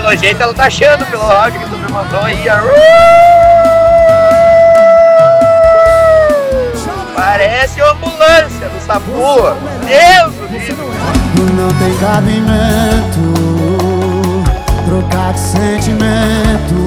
Pelo jeito ela tá achando pelo áudio que tu me mandou aí. Parece uma ambulância do Sabu. Deus do céu. Não tem cabimento trocar de sentimento,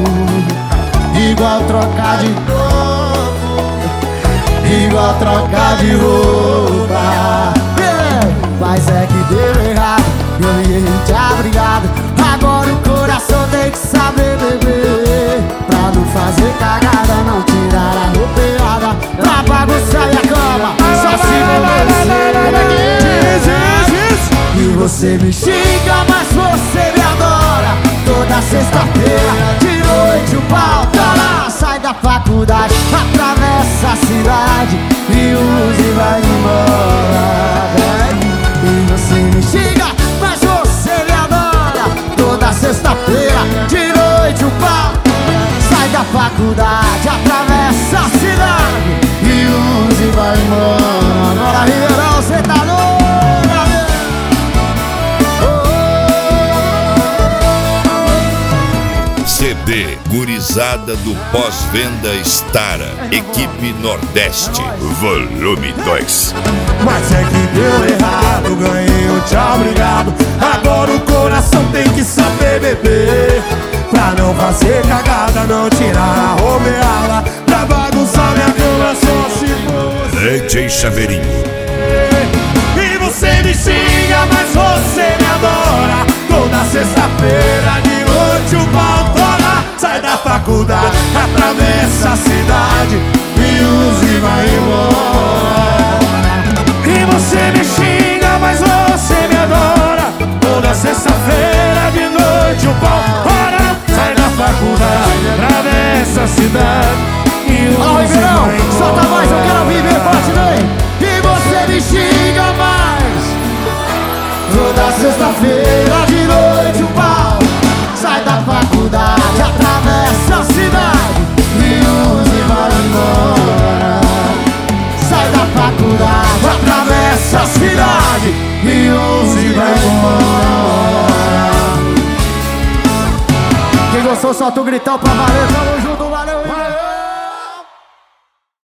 igual trocar de corpo, igual trocar de roupa. Mas é que deu errado, ganhei te obrigado. Agora o coração tem que saber beber, pra não fazer cagada, não tirar a roupeada, pra bagunçar a cama, só se você. E você me xinga, mas você me adora. Toda sexta-feira, de noite o pau tá lá. Sai da faculdade, atravessa a cidade e usa e vai embora. E você me xinga, mas você me adora. Toda sexta-feira, de noite o pau sai da faculdade, atravessa a cidade e usa e vai embora. Bora, Ribeirão, cê tá louco? CD Gurizada do Pós-Venda Stara, Equipe Nordeste, volume 2. Mas é que deu errado, ganhei um tchau, obrigado. Agora o coração tem que saber beber, pra não fazer cagada, não tirar a roupeada, pra bagunçar minha cama só se for você. DJ Chaveirinho. E você me xinga, mas você me adora. Toda sexta-feira de noite o pau tora. Sai da faculdade, atravessa a cidade e usa e vai embora. E você me xinga, mas você me adora. Toda sexta-feira de noite o pau tora. Sai da faculdade, atravessa a cidade e usa e vai embora. Solta mais, eu quero viver forte, vem. E você me xinga mais. Toda sexta-feira de noite o pau sai da faculdade, atravessa a cidade e usa e vai embora. Sai da faculdade, atravessa a cidade e usa e vai embora. Quem gostou, solta o gritão pra valer, tamo junto.